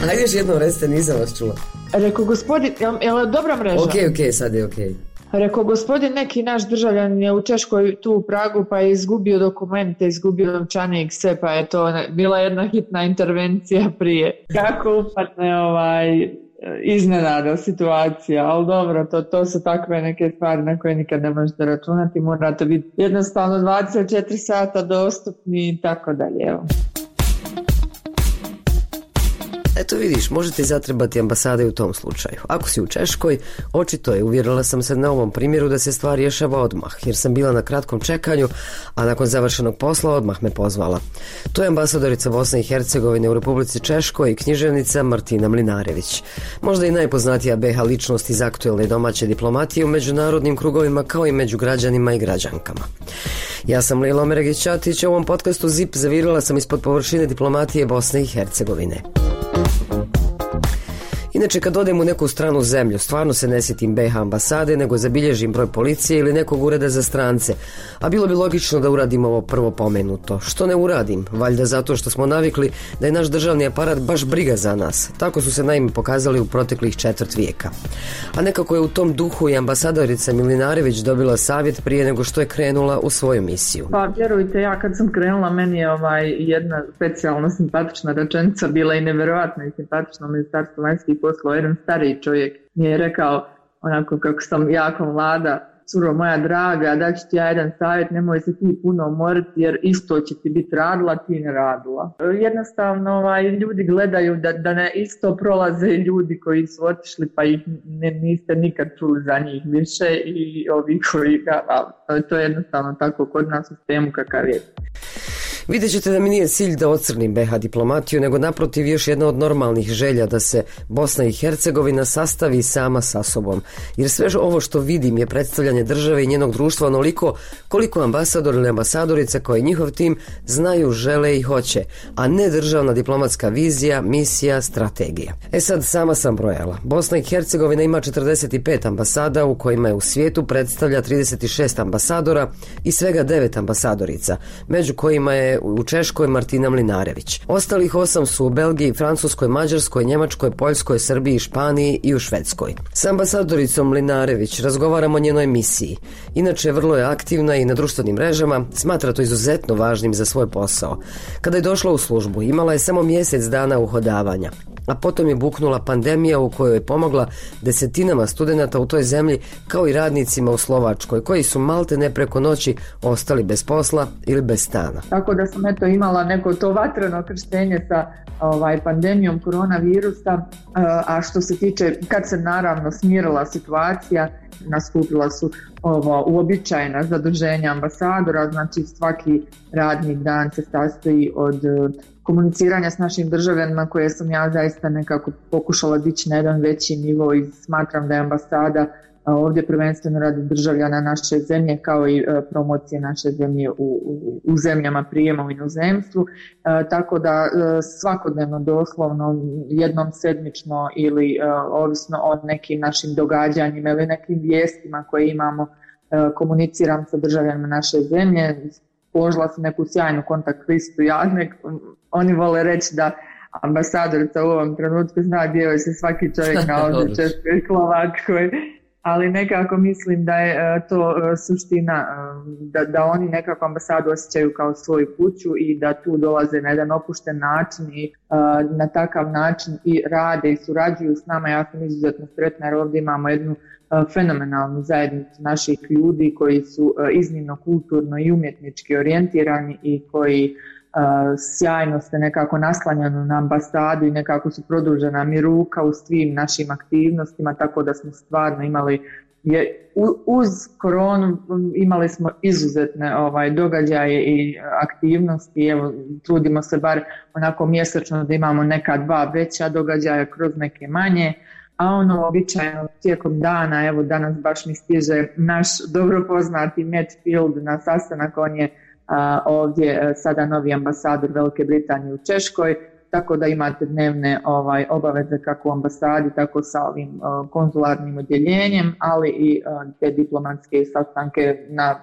Ajde još jednom recite, nisam vas čula. Rekao gospodin, je li dobra mreža? Ok, sad je ok. Rekao gospodin, neki naš državljan je u Češkoj tu u Pragu pa je izgubio dokumente, izgubio novčanik, sve, pa je to bila jedna hitna intervencija prije. Kako upadne iznenada situacija, ali dobro, to su takve neke stvari na koje nikad ne možete računati, morate biti jednostavno 24 sata dostupni i tako dalje, evo. Eto vidiš, možete zatrebati ambasade u tom slučaju. Ako si u Češkoj, očito je, uvjerila sam se na ovom primjeru da se stvar rješava odmah, jer sam bila na kratkom čekanju, a nakon završenog posla odmah me pozvala. To je ambasadorica Bosne i Hercegovine u Republici Češkoj i književnica Martina Mlinarević. Možda i najpoznatija BiH ličnost iz aktuelne domaće diplomatije u međunarodnim krugovima kao i među građanima i građankama. Ja sam Lila Meregić-Ćatić, u ovom podcastu ZIP zavirila sam ispod površine diplomatije Bosne i Hercegovine. Inače, kad odem u neku stranu zemlju, stvarno se ne sjetim BiH ambasade, nego zabilježim broj policije ili nekog ureda za strance. A bilo bi logično da uradim ovo prvo pomenuto. Što ne uradim? Valjda zato što smo navikli da je naš državni aparat baš briga za nas. Tako su se naime pokazali u proteklih 4 vijeka. A nekako je u tom duhu i ambasadorica Mlinarević dobila savjet prije nego što je krenula u svoju misiju. Pa vjerujte, ja kad sam krenula, meni je jedna specijalno simpatična rečenica bila i nevjerojatno i simpatična u Ministarstvu vanjskih poslova. Jedan stariji čovjek mi je rekao, onako kako sam jako mlada, curo moja draga, da ću ti ja jedan savjet, nemoj se ti puno umoriti jer isto će ti biti radila, ti ne radila. Jednostavno ljudi gledaju da ne isto prolaze ljudi koji su otišli pa ih niste nikad čuli za njih više i ovi koji to je jednostavno tako kod nas u sistemu kakav je. Vidjet ćete da mi nije cilj da ocrnim BiH diplomatiju, nego naprotiv još jedna od normalnih želja da se Bosna i Hercegovina sastavi sama sa sobom. Jer sve ovo što vidim je predstavljanje države i njenog društva onoliko koliko ambasador ili ambasadorica koji njihov tim znaju, žele i hoće, a ne državna diplomatska vizija, misija, strategija. Sad sama sam brojala. Bosna i Hercegovina ima 45 ambasada u kojima je u svijetu predstavlja 36 ambasadora i svega 9 ambasadorica, među kojima je u Češkoj Martina Mlinarević. Ostalih 8 su u Belgiji, Francuskoj, Mađarskoj, Njemačkoj, Poljskoj, Srbiji, Španiji i u Švedskoj. S ambasadoricom Mlinarević razgovaramo o njenoj misiji. Inače, vrlo je aktivna i na društvenim mrežama, smatra to izuzetno važnim za svoj posao. Kada je došla u službu, imala je samo mjesec dana uhodavanja, a potom je buknula pandemija u kojoj je pomogla desetinama studenata u toj zemlji kao i radnicima u Slovačkoj koji su maltene preko noći ostali bez posla ili bez stana. Tako da sam imala neko to vatreno krštenje sa pandemijom koronavirusa, a što se tiče kad se naravno smirila situacija, nastupila su uobičajena zaduženja ambasadora, znači svaki radni dan se sastoji od komuniciranja s našim državljanima koje sam ja zaista nekako pokušala dići na jedan veći nivo i smatram da je ambasada ovdje prvenstveno radi državljana naše zemlje kao i promocije naše zemlje u zemljama prijema u inozemstvu, tako da svakodnevno doslovno jednom sedmično ili ovisno o nekim našim događanjima ili nekim vijestima koje imamo komuniciram sa državljanima naše zemlje. Položila sam neku sjajnu kontakt listu, oni vole reći da ambasadorica u ovom trenutku zna gdje joj se svaki čovjek nalazi, Češkoj i Slovačkoj, ali nekako mislim da je to suština, da oni nekako ambasadu osjećaju kao svoju kuću i da tu dolaze na jedan opušten način i na takav način i rade i surađuju s nama. Ja sam izuzetno sretna jer ovdje imamo jednu fenomenalnu zajednicu naših ljudi koji su iznimno kulturno i umjetnički orijentirani i koji sjajno se nekako naslanjano na ambasadu i nekako su produžena mi ruka u svim našim aktivnostima, tako da smo stvarno imali uz koronu imali smo izuzetne događaje i aktivnosti. Evo, trudimo se bar onako mjesečno da imamo neka 2 veća događaja kroz neke manje, a običajno tijekom dana, evo danas baš mi stiže naš dobro poznati Matt Field na sastanak, on je ovdje sada novi ambasador Velike Britanije u Češkoj, tako da imate dnevne obaveze kako u ambasadi, tako sa ovim konzularnim odjeljenjem, ali i te diplomatske sastanke na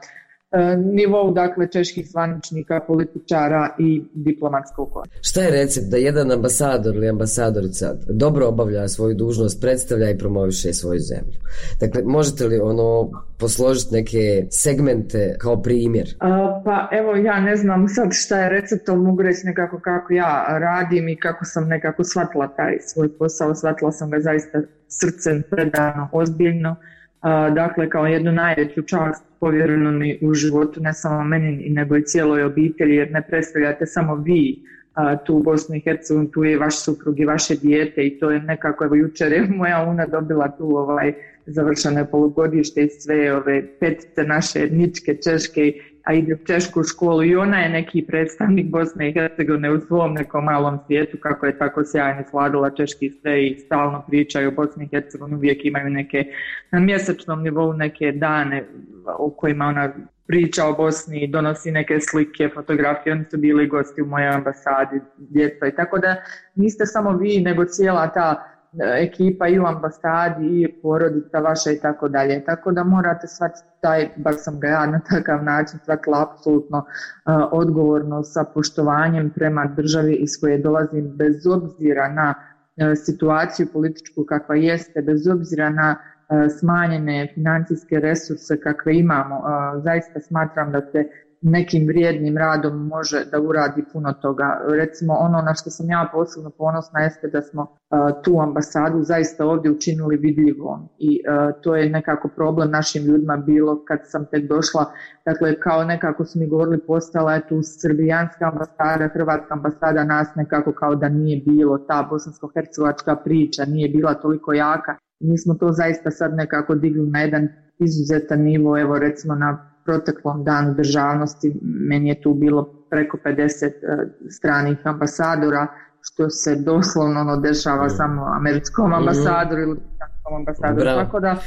nivou, dakle, čeških zvaničnika, političara i diplomatskog korpusa. Šta je recept da jedan ambasador ili ambasadorica dobro obavlja svoju dužnost, predstavlja i promoviše svoju zemlju? Dakle, možete li posložiti neke segmente kao primjer? Pa evo, ja ne znam sad šta je recept, ali mogu reći nekako kako ja radim i kako sam nekako shvatila taj svoj posao. Shvatila sam ga zaista srcem, predano, ozbiljno. Dakle, kao jednu najveću čast povjereno mi u životu, ne samo meni nego i cijeloj obitelji, jer ne predstavljate samo vi tu u Bosnu i Hercegovinu, tu je vaš suprug i vaše dijete i to je nekako, evo jučer je moja una dobila tu završeno polugodište i sve ove petice naše etničke češke, a ide u češku školu i ona je neki predstavnik Bosne i Hercegovine u svom nekom malom svijetu, kako je tako sjajno svladala češki sve i stalno pričaju o Bosni i Hercegovini, uvijek imaju neke na mjesečnom nivou neke dane u kojima ona priča o Bosni, donosi neke slike, fotografije, oni su bili gosti u mojoj ambasadi, djeca i tako da niste samo vi nego cijela ta ekipa i u ambasadi i porodica vaša i tako dalje. Tako da morate shvatiti bar sam ga ja na takav način shvatila apsolutno odgovorno sa poštovanjem prema državi iz koje dolazim, bez obzira na situaciju političku kakva jeste, bez obzira na smanjene financijske resurse kakve imamo. Zaista smatram da se nekim vrijednim radom može da uradi puno toga. Recimo ono na što sam ja posebno ponosna jeste da smo tu ambasadu zaista ovdje učinili vidljivom i to je nekako problem našim ljudima bilo kad sam tek došla. Dakle, kao nekako su mi govorili postala je tu srbijanska ambasada, hrvatska ambasada, nas nekako kao da nije bilo, ta bosansko-hercegovačka priča nije bila toliko jaka. Mi smo to zaista sad nekako digli na jedan izuzetan nivo, evo recimo na proteklom danu državnosti meni je tu bilo preko 50 stranih ambasadora, što se doslovno dešava samo američkom ambasadoru ili britanskom ambasadoru. Tako da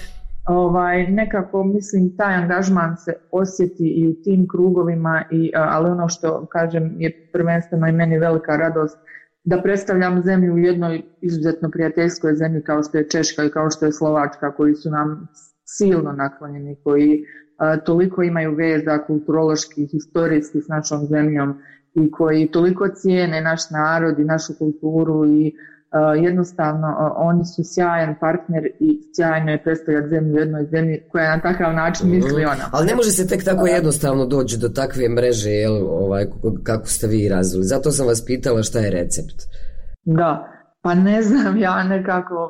nekako mislim taj angažman se osjeti i u tim krugovima, ali ono što kažem je prvenstveno i meni velika radost da predstavljam zemlju u jednoj izuzetno prijateljskoj zemlji kao što je Češka i kao što je Slovačka, koji su nam silno naklonjeni, koji toliko imaju veza kulturoloških, historijskih s našom zemljom i koji toliko cijene naš narod i našu kulturu i jednostavno oni su sjajan partner i sjajno je predstavljati zemlju u jednoj zemlji koja na takav način misli ona. Ali ne može se tek tako jednostavno doći do takve mreže kako ste vi razvili. Zato sam vas pitala šta je recept. Da, pa ne znam ja nekako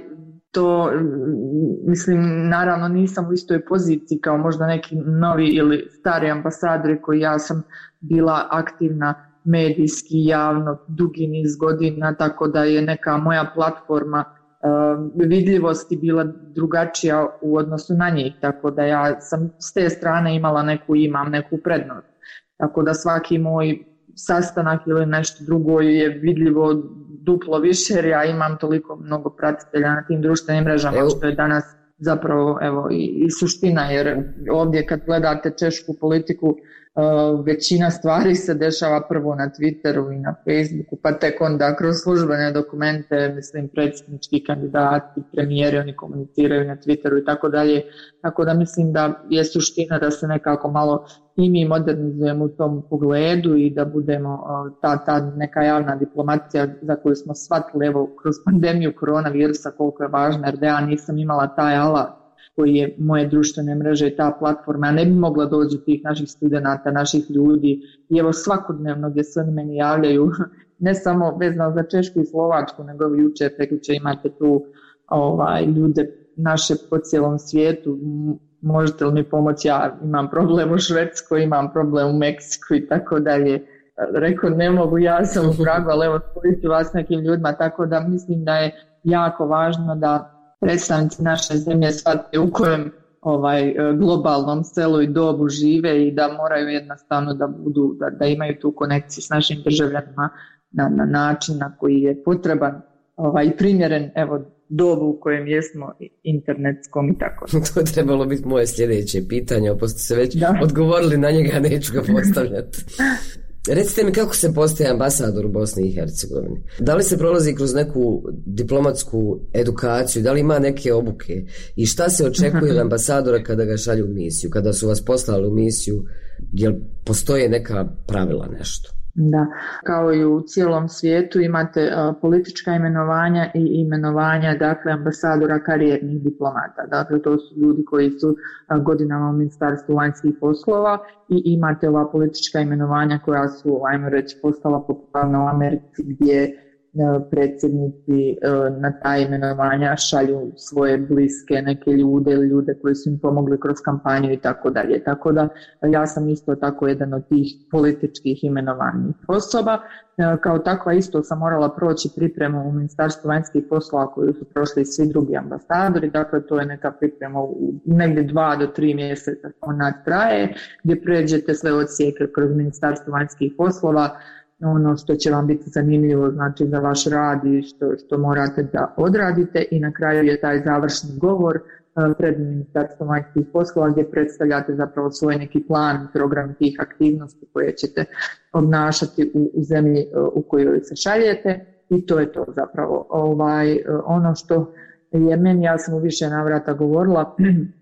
to, mislim, naravno nisam u istoj poziciji kao možda neki novi ili stari ambasadori koji ja sam bila aktivna medijski, javno, dugi niz godina, tako da je neka moja platforma vidljivosti bila drugačija u odnosu na njih, tako da ja sam s te strane imam neku prednost. Tako da svaki moj sastanak ili nešto drugo je vidljivo duplo više jer ja imam toliko mnogo pratitelja na tim društvenim mrežama što je danas zapravo i suština, jer ovdje kad gledate češku politiku većina stvari se dešava prvo na Twitteru i na Facebooku, pa tek onda kroz službene dokumente, mislim predsjednički kandidati, premijeri, oni komuniciraju na Twitteru i tako dalje, tako da mislim da je suština da se nekako malo i mi modernizujemo u tom pogledu i da budemo ta neka javna diplomacija za koju smo shvatili kroz pandemiju koronavirusa koliko je važna, jer da ja nisam imala taj alat koji je moje društvene mreže i ta platforma, ja ne bi mogla doći tih naših studenata, naših ljudi i evo svakodnevno gdje se oni meni javljaju, ne samo vezano za Češku i Slovačku, nego jučer, prekjučer imate tu ljude naše po cijelom svijetu, možete li mi pomoći, ja imam problem u Švedskoj, imam problem u Meksiku i tako dalje. Rekao, ne mogu, ja sam u Pragu, ali evo spojiti vas nekim ljudima, tako da mislim da je jako važno da predstavnici naše zemlje shvate u kojem globalnom selu i dobu žive i da moraju jednostavno da budu, da imaju tu konekciju s našim državljanima na način na koji je potreban i primjeren dobu u kojem jesmo internetskom i tako. To je trebalo biti moje sljedeće pitanje, pošto ste se već odgovorili na njega, neću ga postavljati. Recite mi kako se postaje ambasador u Bosni i Hercegovini? Da li se prolazi kroz neku diplomatsku edukaciju? Da li ima neke obuke? I šta se očekuje od ambasadora kada ga šalju u misiju? Kada su vas poslali u misiju, jel postoje neka pravila, nešto? Da, kao i u cijelom svijetu imate politička imenovanja i imenovanja, dakle, ambasadora karijernih diplomata. Dakle, to su ljudi koji su godinama u Ministarstvu vanjskih poslova i imate ova politička imenovanja koja su, ajmo reći, postala popularna u Americi, gdje predsjednici na ta imenovanja šalju svoje bliske neke ljude ili ljude koji su im pomogli kroz kampanju i tako dalje. Tako da ja sam isto tako jedan od tih političkih imenovanih osoba. Kao takva isto sam morala proći pripremu u Ministarstvu vanjskih poslova koju su prošli svi drugi ambasadori. Dakle, to je neka priprema u negdje 2 do 3 mjeseca ona traje, gdje pređete sve odsjeke kroz Ministarstvo vanjskih poslova, ono što će vam biti zanimljivo, znači za vaš rad i što morate da odradite, i na kraju je taj završni govor pred Ministarstvom vanjskih poslova gdje predstavljate zapravo svoj neki plan, program tih aktivnosti koje ćete obnašati u zemlji u kojoj se šaljete, i to je to zapravo. Ono što je meni, ja sam u više navrata govorila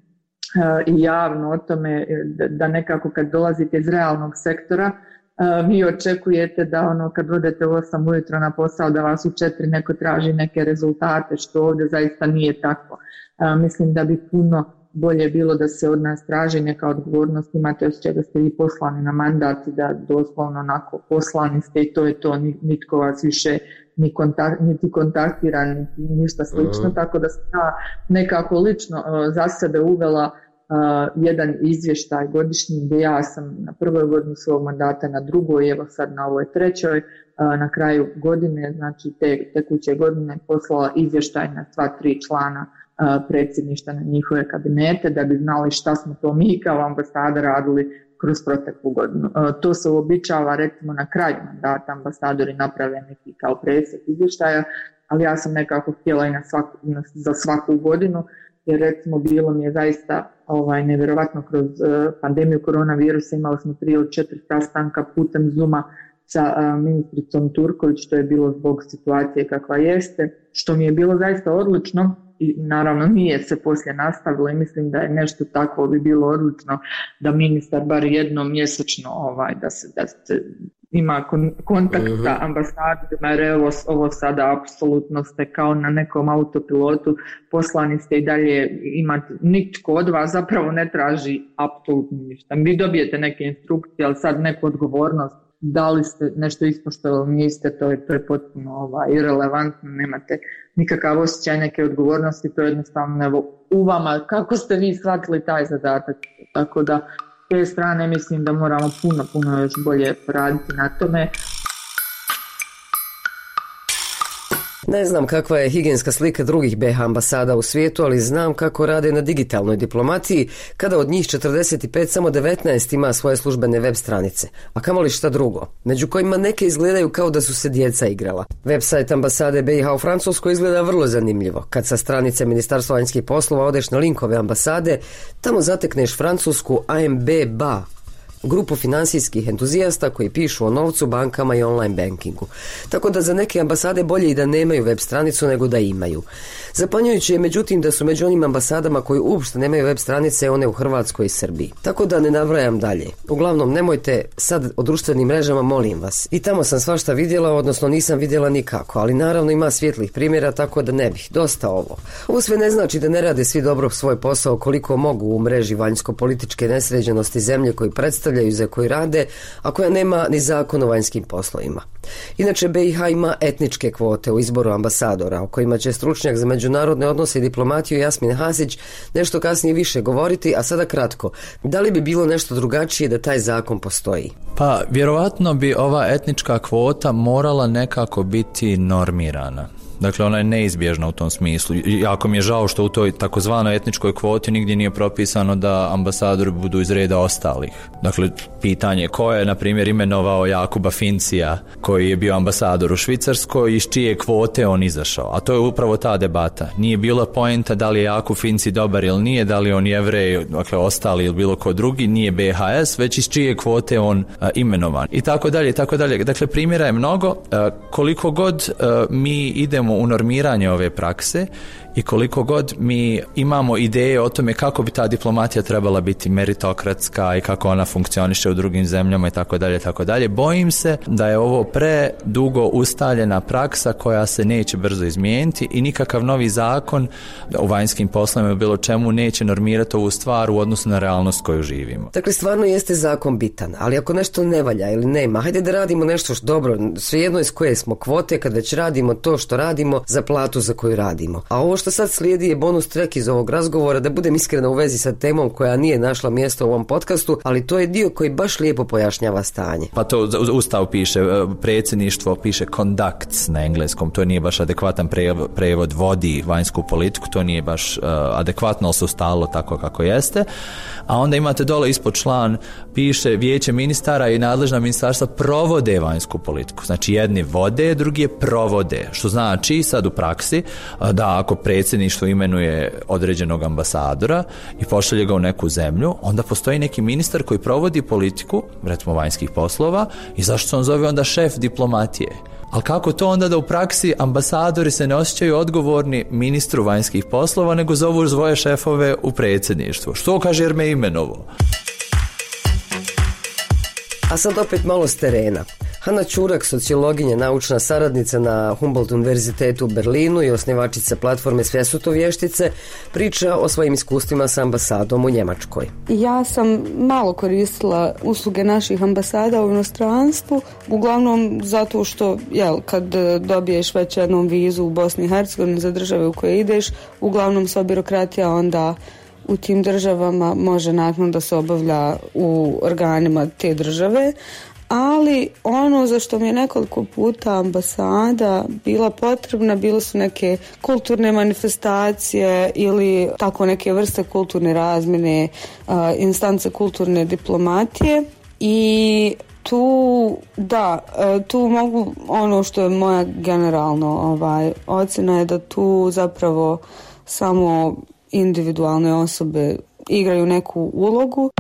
i javno o tome, da nekako kad dolazite iz realnog sektora, vi očekujete da kad odete u 8 ujutro na posao da vas u 4 neko traži neke rezultate, što ovdje zaista nije tako. Mislim da bi puno bolje bilo da se od nas traži neka odgovornost, imate osjećaj da ste vi poslani na mandat i da doslovno onako poslani ste i to je to, nitko vas više niti kontaktira, niti ništa slično, tako da sam ja nekako lično za sebe uvela jedan izvještaj godišnji gdje ja sam na prvoj godini svog mandata, na drugoj, evo sad na ovoj trećoj, na kraju godine, znači te tekuće godine, poslala izvještaj na sva 3 člana predsjedništva na njihove kabinete, da bi znali šta smo to mi kao ambasada radili kroz proteklu godinu. To se uobičava, recimo na kraju mandata ambasadori naprave neki kao presjek izvještaja, ali ja sam nekako htjela i za svaku godinu, jer recimo bilo mi je zaista nevjerovatno kroz pandemiju koronavirusa, imali smo 3 ili 4 sastanka putem Zooma sa ministricom Turković, što je bilo zbog situacije kakva jeste, što mi je bilo zaista odlično i naravno nije se poslije nastavilo i mislim da je nešto takvo bi bilo odlično da ministar bar jednom mjesečno da se ima kontakt sa ambasadorima, jer ovo sada apsolutno ste kao na nekom autopilotu, poslani ste i dalje imate, nitko od vas zapravo ne traži apsolutno ništa. Vi dobijete neke instrukcije, ali sad neku odgovornost, da li ste nešto ispoštovali, niste, to je potpuno irelevantno, nemate nikakav osjećaj neke odgovornosti, to je jednostavno u vama, kako ste vi shvatili taj zadatak, tako da s te strane mislim da moramo puno još bolje poraditi na tome. Ne znam kakva je higijenska slika drugih BiH ambasada u svijetu, ali znam kako rade na digitalnoj diplomatiji, kada od njih 45 samo 19 ima svoje službene web stranice, a kamoli šta drugo, među kojima neke izgledaju kao da su se djeca igrala. Website ambasade BiH u Francuskoj izgleda vrlo zanimljivo. Kad sa stranice Ministarstva vanjskih poslova odeš na linkove ambasade, tamo zatekneš francusku AMB-BA, grupu finansijskih entuzijasta koji pišu o novcu, bankama i online bankingu. Tako da za neke ambasade bolje i da nemaju web stranicu nego da imaju. Zapanjujuće je međutim da su među onim ambasadama koji uopšte nemaju web stranice one u Hrvatskoj i Srbiji. Tako da ne nabrajam dalje. Uglavnom nemojte sad o društvenim mrežama, molim vas. I tamo sam svašta vidjela, odnosno nisam vidjela nikako, ali naravno ima svijetlih primjera, tako da ne bih. Dosta ovo. Ovo sve ne znači da ne rade svi dobro svoj posao koliko mogu u mreži vanjsko-političke nesređenosti zemlje koji predstavljaju za koji rade, a koja nema ni zakon o vanjskim poslovima. Inače, BiH ima etničke kvote u izboru ambasadora, o kojima će stručnjak za međunarodne odnose i diplomatiju Jasmin Hasić nešto kasnije više govoriti, a sada kratko. Da li bi bilo nešto drugačije da taj zakon postoji? Pa, vjerovatno bi ova etnička kvota morala nekako biti normirana. Dakle, ona je neizbježna u tom smislu. Jako mi je žao što u toj takozvanoj etničkoj kvoti nigdje nije propisano da ambasadori budu iz reda ostalih. Dakle, pitanje ko je, na primjer, imenovao Jakuba Fincija, koji je bio ambasador u Švicarskoj, iz čije kvote on izašao. A to je upravo ta debata. Nije bila poenta da li je Jakub Finci dobar ili nije, da li on Jevrej, dakle, ostali ili bilo ko drugi, nije BHS, već iz čije kvote on imenovan. I tako dalje, i tako dalje. Dakle, primjera je mnogo. Koliko god mi idemo u normiranje ove prakse i koliko god mi imamo ideje o tome kako bi ta diplomatija trebala biti meritokratska i kako ona funkcioniše u drugim zemljama i tako dalje, bojim se da je ovo predugo ustaljena praksa koja se neće brzo izmijeniti i nikakav novi zakon u vanjskim poslovima bilo čemu neće normirati ovu stvar u odnosu na realnost koju živimo. Dakle, stvarno jeste zakon bitan, ali ako nešto ne valja ili nema, hajde da radimo nešto što dobro, svejedno iz koje smo kvote, kad već radimo to što radimo za platu za koju radimo. A ovo što sad slijedi je bonus track iz ovog razgovora, da budem iskrena u vezi sa temom koja nije našla mjesto u ovom podcastu, ali to je dio koji baš lijepo pojašnjava stanje. Pa to Ustav piše, predsjedništvo piše conducts na engleskom, to nije baš adekvatan prevod, vodi vanjsku politiku, to nije baš adekvatno, ali se ustalo tako kako jeste. A onda imate dole ispod član, piše vijeće ministara i nadležna ministarstva provode vanjsku politiku. Znači jedni vode, drugi je provode, što znači sad u praksi da ako predsjedništvo imenuje određenog ambasadora i pošalje ga u neku zemlju, onda postoji neki ministar koji provodi politiku, recimo vanjskih poslova, i zašto se on zove onda šef diplomatije? Ali kako to onda da u praksi ambasadori se ne osjećaju odgovorni ministru vanjskih poslova, nego zovu svoje šefove u predsjedništvu? Što kaže jer me imenovo? A sad opet malo s terena. Hana Čurak, sociologinja, naučna saradnica na Humboldt univerzitetu u Berlinu i osnivačica platforme Sve su to vještice, priča o svojim iskustvima sa ambasadom u Njemačkoj. Ja sam malo koristila usluge naših ambasada u inostranstvu, uglavnom zato što kad dobiješ već jednom vizu u Bosni i Hercegovini za države u koje ideš, uglavnom sva birokratija onda u tim državama može nakon da se obavlja u organima te države. Ali ono za što mi je nekoliko puta ambasada bila potrebna, bile su neke kulturne manifestacije ili tako neke vrste kulturne razmjene, instance kulturne diplomatije. I tu mogu, ono što je moja generalno ocjena je da tu zapravo samo individualne osobe igraju neku ulogu.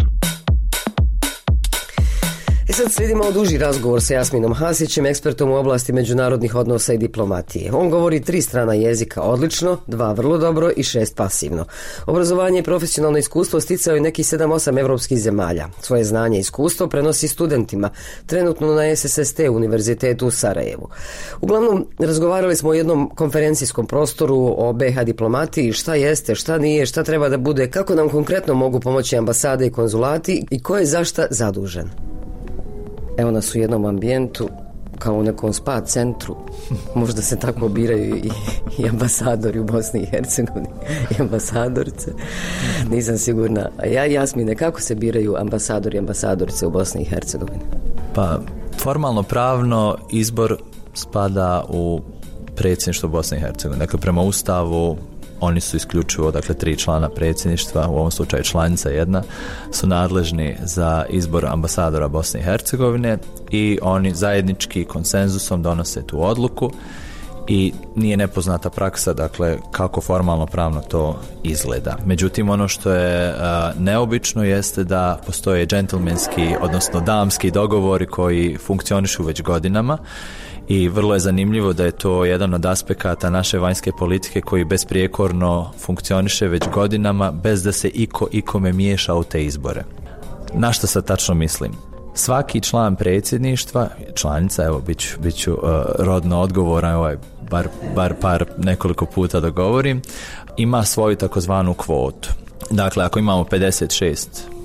I sad slijedi malo duži razgovor sa Jasminom Hasićem, ekspertom u oblasti međunarodnih odnosa i diplomatije. On govori 3 strana jezika odlično, 2 vrlo dobro i 6 pasivno. Obrazovanje i profesionalno iskustvo sticao je nekih 7-8 evropskih zemalja. Svoje znanje i iskustvo prenosi studentima, trenutno na SSST univerzitetu u Sarajevu. Uglavnom, razgovarali smo o jednom konferencijskom prostoru o BiH diplomatiji, šta jeste, šta nije, šta treba da bude, kako nam konkretno mogu pomoći ambasade i konzulati i ko je za šta zadužen. Evo nas u jednom ambijentu, kao u nekom spa centru. Možda se tako biraju i ambasadori u Bosni i Hercegovini i ambasadorice. Nisam sigurna. A Jasmine, kako se biraju ambasadori i ambasadorice u Bosni i Hercegovini? Pa, formalno pravno izbor spada u predsjedništvo Bosne i Hercegovine. Dakle, prema Ustavu oni su isključivo, 3 člana predsjedništva, u ovom slučaju članica jedna, su nadležni za izbor ambasadora Bosne i Hercegovine i oni zajednički konsenzusom donose tu odluku i nije nepoznata praksa, kako formalno pravno to izgleda. Međutim, ono što je neobično jeste da postoje džentlmenski, odnosno damski dogovori koji funkcionišu već godinama. I vrlo je zanimljivo da je to jedan od aspekata naše vanjske politike koji besprijekorno funkcioniše već godinama bez da se ikome miješa u te izbore. Na što sad tačno mislim? Svaki član predsjedništva, članica, evo bit ću rodno odgovoran, bar par nekoliko puta da govorim, ima svoju takozvanu kvotu. Dakle, ako imamo 56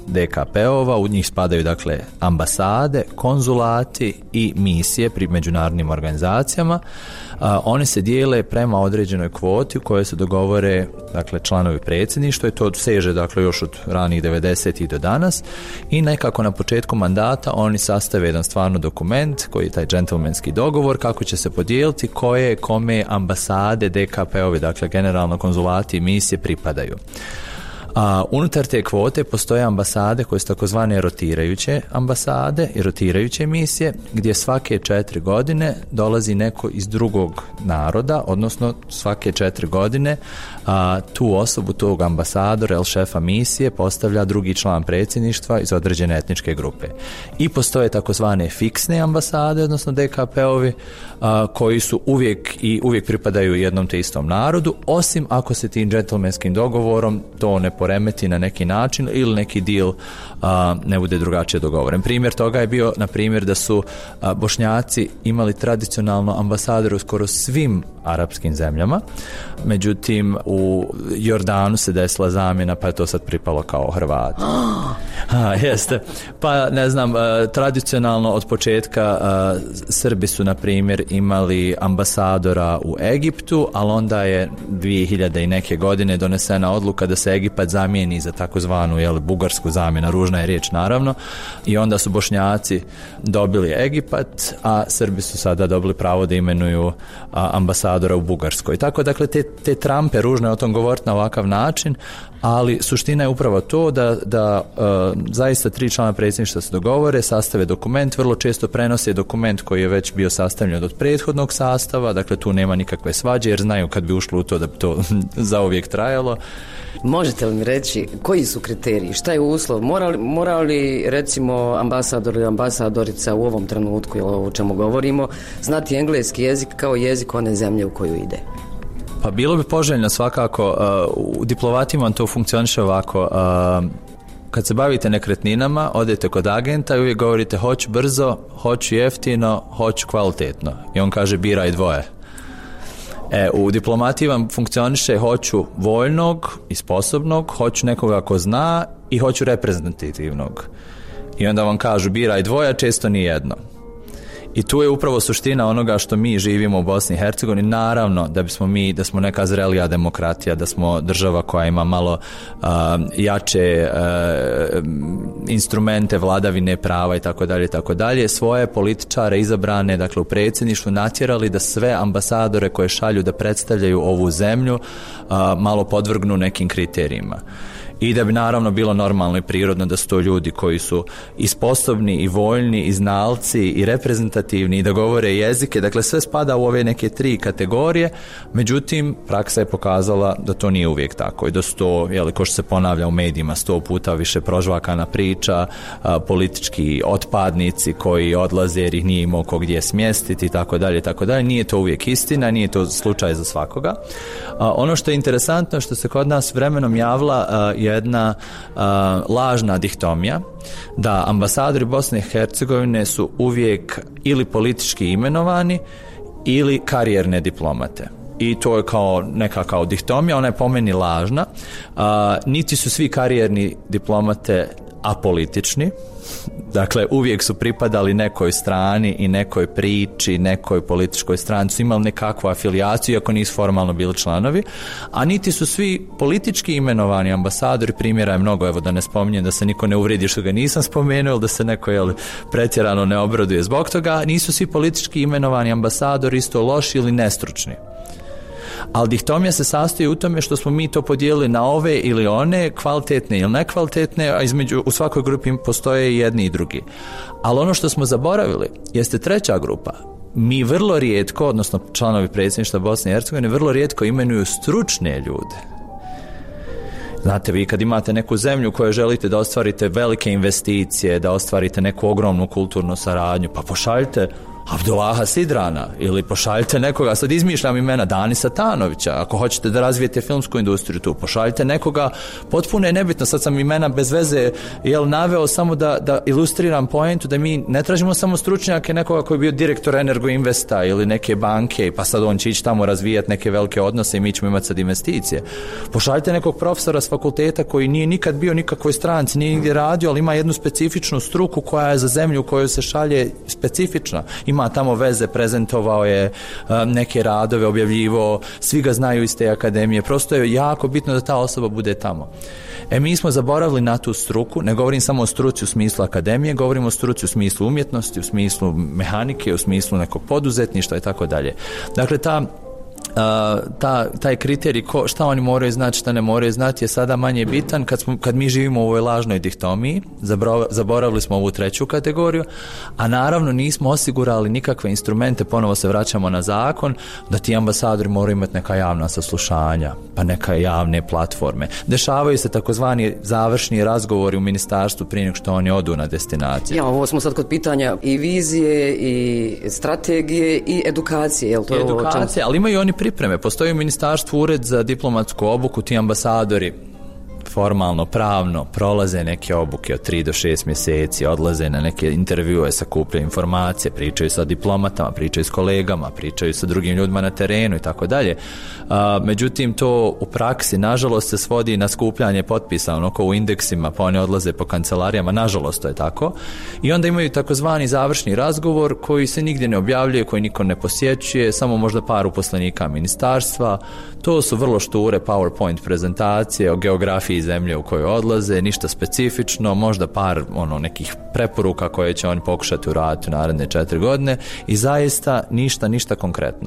DKP-ova, u njih spadaju dakle ambasade, konzulati i misije pri međunarodnim organizacijama. Oni se dijele prema određenoj kvoti u kojoj se dogovore dakle članovi predsjedništva i to seže dakle još od ranih 90-ih do danas i nekako na početku mandata oni sastave jedan stvarno dokument koji je taj džentlmenski dogovor kako će se podijeliti koje kome ambasade DKP-ovi, dakle generalno konzulati i misije pripadaju. Unutar te kvote postoje ambasade koje su takozvane rotirajuće ambasade i rotirajuće misije gdje svake 4 godine dolazi neko iz drugog naroda, odnosno svake 4 godine tu osobu, tog ambasadora ili šefa misije postavlja drugi član predsjedništva iz određene etničke grupe. I postoje takozvane fiksne ambasade, odnosno DKP-ovi koji su uvijek pripadaju jednom te istom narodu, osim ako se tim džentlmenskim dogovorom to ne poremeti na neki način ili neki deal ne bude drugačije dogovoren. Primjer toga je bio, na primjer, da su Bošnjaci imali tradicionalno ambasadore u skoro svim arapskim zemljama, međutim u Jordanu se desila zamjena pa je to sad pripalo kao Hrvati. Jeste. Pa ne znam, tradicionalno od početka Srbi su na primjer imali ambasadora u Egiptu, ali onda je 2000 i neke godine donesena odluka da se Egipat zamijeni za takozvanu bugarsku zamjenu, ružna je riječ naravno, i onda su Bošnjaci dobili Egipat, a Srbi su sada dobili pravo da imenuju ambasadora u Bugarskoj. Tako dakle te trampe, ružno je o tom govoriti na ovakav način, ali suština je upravo to da zaista 3 člana predsjedništva se dogovore, sastave dokument, vrlo često prenose dokument koji je već bio sastavljen od prethodnog sastava, dakle tu nema nikakve svađe jer znaju kad bi ušlo u to da bi to zauvijek trajalo. Možete li mi reći koji su kriteriji, šta je uslov, mora li recimo ambasador ili ambasadorica u ovom trenutku ili o čemu govorimo znati engleski jezik kao jezik one zemlje u koju ide? Pa bilo bi poželjno svakako, u diplomatima to funkcioniše ovako, kad se bavite nekretninama, odete kod agenta i uvijek govorite hoću brzo, hoću jeftino, hoću kvalitetno i on kaže biraj dvoje. U diplomatiji vam funkcioniše hoću voljnog i sposobnog, hoću nekoga ko zna i hoću reprezentativnog. I onda vam kažu biraj dvoje, često ni jedno. I tu je upravo suština onoga što mi živimo u Bosni i Hercegovini. Naravno da smo neka zrelija demokratija, da smo država koja ima malo jače instrumente vladavine prava i tako dalje, svoje političare izabrane, dakle u predsjedništvu, natjerali da sve ambasadore koje šalju da predstavljaju ovu zemlju malo podvrgnu nekim kriterijima. I da bi naravno bilo normalno i prirodno da su to ljudi koji su i sposobni i voljni i znalci i reprezentativni i da govore jezike, dakle sve spada u ove neke 3 kategorije, međutim praksa je pokazala da to nije uvijek tako i da su to, ko što se ponavlja u medijima 100 puta više prožvakana priča, politički otpadnici koji odlaze jer ih nije imao ko gdje smjestiti i tako dalje, nije to uvijek istina, nije to slučaj za svakoga. Ono što je interesantno što se kod nas vremenom javila jedna lažna dihtomija da ambasadori Bosne i Hercegovine su uvijek ili politički imenovani ili karijerne diplomate. I to je kao dihtomija, ona je po meni lažna. Niti su svi karijerni diplomate apolitični, dakle uvijek su pripadali nekoj strani i nekoj priči, nekoj političkoj stranci, su imali nekakvu afilijaciju iako nisu formalno bili članovi, a niti su svi politički imenovani ambasadori, primjera je mnogo, evo da ne spominjem da se niko ne uvredi što ga nisam spomenuo ili da se neko pretjerano ne obraduje zbog toga, nisu svi politički imenovani ambasadori isto loši ili nestručni. Ali dihtomija se sastoji u tome što smo mi to podijelili na ove ili one, kvalitetne ili nekvalitetne, a u svakoj grupi postoje i jedni i drugi. Ali ono što smo zaboravili jeste treća grupa. Mi vrlo rijetko, odnosno članovi predsjedništva Bosne i Hercegovine, vrlo rijetko imenuju stručne ljude. Znate, vi kad imate neku zemlju u kojoj želite da ostvarite velike investicije, da ostvarite neku ogromnu kulturnu saradnju, pa pošaljite Abdullaha Sidrana ili pošaljite nekoga, sad izmišljam imena, Dani Satanovića, ako hoćete da razvijete filmsku industriju tu, pošaljite nekoga, potpuno je nebitno, sad sam imena bez veze naveo samo da ilustriram poentu, da mi ne tražimo samo stručnjake nekoga koji je bio direktor Energo Investa ili neke banke, pa sad on će ići tamo razvijati neke velike odnose i mi ćemo imati sad investicije. Pošaljite nekog profesora s fakulteta koji nije nikad bio nikakvoj stranci, nije nigdje radio, ali ima jednu specifičnu struku koja je za zemlju u kojoj se šalje specifična. Ima tamo veze, prezentovao je neke radove, objavljivo, svi ga znaju iz te akademije. Prosto je jako bitno da ta osoba bude tamo. Mi smo zaboravili na tu struku, ne govorim samo o struci u smislu akademije, govorim o struci u smislu umjetnosti, u smislu mehanike, u smislu nekog poduzetništva i tako dalje. Dakle, taj kriterij šta oni moraju znati, šta ne moraju znati je sada manje bitan kad mi živimo u ovoj lažnoj dihtomiji. Zaboravili smo ovu treću kategoriju, a naravno nismo osigurali nikakve instrumente, ponovo se vraćamo na zakon, da ti ambasadori moraju imati neka javna saslušanja, pa neka javne platforme. Dešavaju se takozvani završni razgovori u ministarstvu prije nego što oni odu na destinaciju. Ja, ovo smo sad kod pitanja i vizije i strategije i edukacije, jel to je edukacije, ali imaju oni pripreme. Postoji u ministarstvu ured za diplomatsku obuku, ti ambasadori formalno, pravno prolaze neke obuke od 3 do 6 mjeseci, odlaze na neke intervjue, sakupljaju informacije, pričaju sa diplomatama, pričaju s kolegama, pričaju sa drugim ljudima na terenu i tako dalje. Međutim, to u praksi nažalost se svodi na skupljanje potpisa, onako u indeksima, pa oni odlaze po kancelarijama, nažalost to je tako. I onda imaju takozvani završni razgovor koji se nigdje ne objavljuje, koji niko ne posjećuje, samo možda par uposlenika ministarstva. To su vrlo šture PowerPoint prezentacije o geografiji zemlje u kojoj odlaze, ništa specifično, možda par nekih preporuka koje će oni pokušati uraditi u naredne 4 godine i zaista ništa konkretno.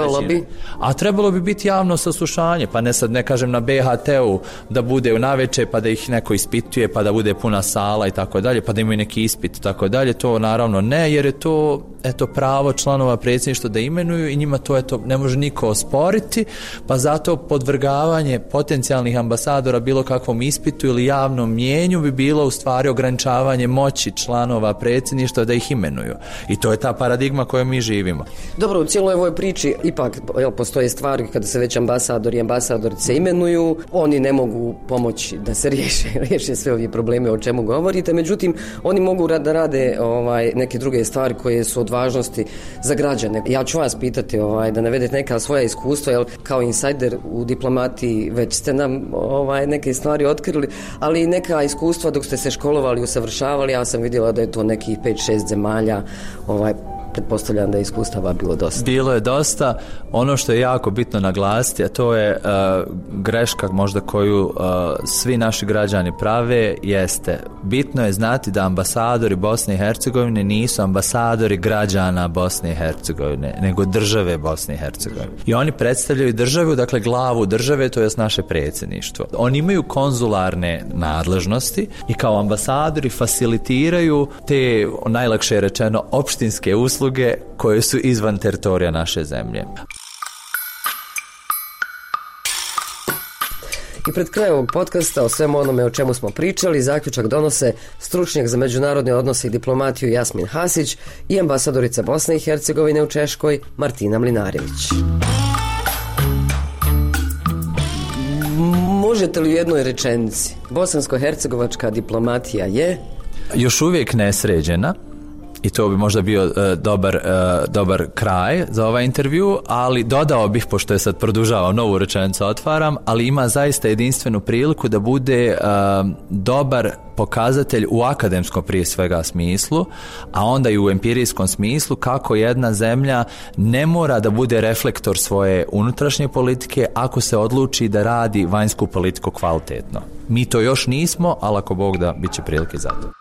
A trebalo bi biti javno saslušanje, pa ne kažem na BHT-u da bude u naveče pa da ih neko ispituje, pa da bude puna sala i tako dalje, pa da imaju neki ispit i tako dalje, to naravno ne, jer je to pravo članova predsjedništva da imenuju i njima to ne može niko osporiti, pa zato podvrgavanje potencijalnih ambasadora bilo kakvom ispitu ili javnom mijenju bi bilo u stvari ograničavanje moći članova predsjedništva da ih imenuju. I to je ta paradigma koju mi živimo. Dobro, u cijeloj ovoj priči ipak postoje stvari kada se već ambasadori i ambasadorice imenuju, oni ne mogu pomoći da se riješe sve ovi probleme o čemu govorite, međutim oni mogu da rade neke druge stvari koje su od važnosti za građane. Ja ću vas pitati da navedete neka svoja iskustva, jer kao insajder u diplomatiji već ste nam neke stvari otkrili, ali i neka iskustva dok ste se školovali, usavršavali. Ja sam vidjela da je to nekih 5-6 zemalja, pretpostavljam da je iskustava bilo dosta. Bilo je dosta. Ono što je jako bitno naglasiti, a to je greška možda koju svi naši građani prave, jeste bitno je znati da ambasadori Bosne i Hercegovine nisu ambasadori građana Bosne i Hercegovine, nego države Bosne i Hercegovine. I oni predstavljaju državu, dakle glavu države, to je naše predsjedništvo. Oni imaju konzularne nadležnosti i kao ambasadori facilitiraju te, najlakše rečeno, opštinske usluge koje su izvan teritorija naše zemlje. I pred krajem ovog podcasta o svemu onome o čemu smo pričali, zaključak donose stručnjak za međunarodne odnose i diplomatiju Jasmin Hasić i ambasadorica Bosne i Hercegovine u Češkoj Martina Mlinarević. Možete li u jednoj rečenici, bosansko-hercegovačka diplomatija je? Još uvijek nesređena. I to bi možda bio dobar kraj za ovaj intervju, ali dodao bih, pošto je sad produžavao, novu rečenicu otvaram, ali ima zaista jedinstvenu priliku da bude dobar pokazatelj u akademskom prije svega smislu, a onda i u empirijskom smislu kako jedna zemlja ne mora da bude reflektor svoje unutrašnje politike ako se odluči da radi vanjsku politiku kvalitetno. Mi to još nismo, ali ako Bog da, bit će prilike za to.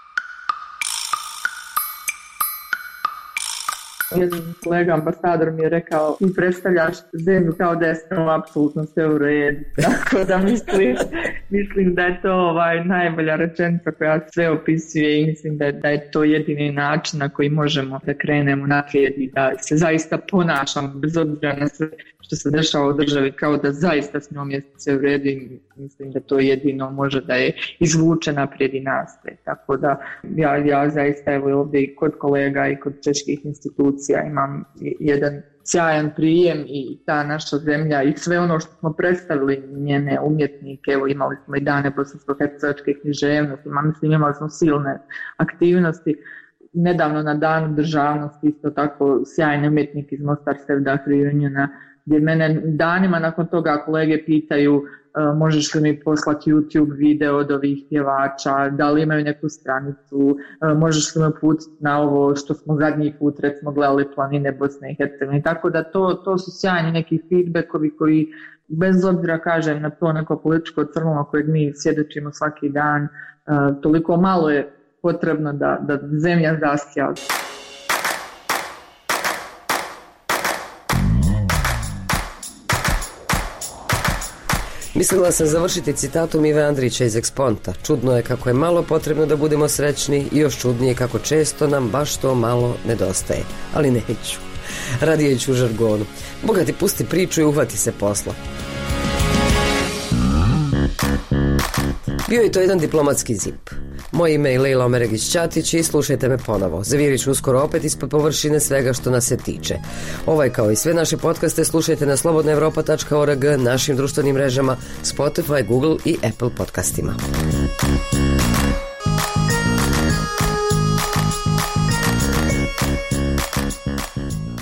Jedan kolega ambasador mi je rekao, ti predstavljaš zemlju kao da je apsolutno sve u redu. Tako da mislim da je to najbolja rečenica koja sve opisuje i mislim da je to jedini način na koji možemo da krenemo naprijed i da se zaista ponašamo bez obzira na sve što se dešava u državi, kao da zaista s njom je sve u redu i mislim da to jedino može da je izvuče naprijed i nastaje. Tako da ja zaista evo ovdje i kod kolega i kod čeških institucija imam jedan sjajan prijem i ta naša zemlja i sve ono što smo predstavili njene umjetnike, evo imali smo i dane bosansko-hercegovačke književnosti, mislim imali smo silne aktivnosti. Nedavno na danu državnosti isto tako sjajni umjetnik iz Mostar Sevdah Reuniona, gdje mene danima nakon toga kolege pitaju možeš li mi poslati YouTube video od ovih pjevača, da li imaju neku stranicu, možeš li me putiti na ovo što smo zadnji put recimo gledali planine Bosne i Hercegovine. Tako da to su sjajni neki feedbackovi koji bez obzira kažem na to neko političko crno kojeg mi svjedočimo svaki dan, toliko malo je potrebno da zemlja zasja. Mislila sam završiti citatom Ive Andrića iz Eksponta. Čudno je kako je malo potrebno da budemo srećni i još čudnije kako često nam baš to malo nedostaje. Ali neću. Radije ću u žargonu. Boga ti pusti priču i uhvati se posla. Bio je to jedan diplomatski zip. Moje ime je Lejla Omeregić-Ćatić i slušajte me ponovo. Zavirit ću uskoro opet ispod površine svega što nas se tiče. Ovaj kao i sve naše podcaste slušajte na slobodnaevropa.org, našim društvenim mrežama, Spotify, Google i Apple podcastima.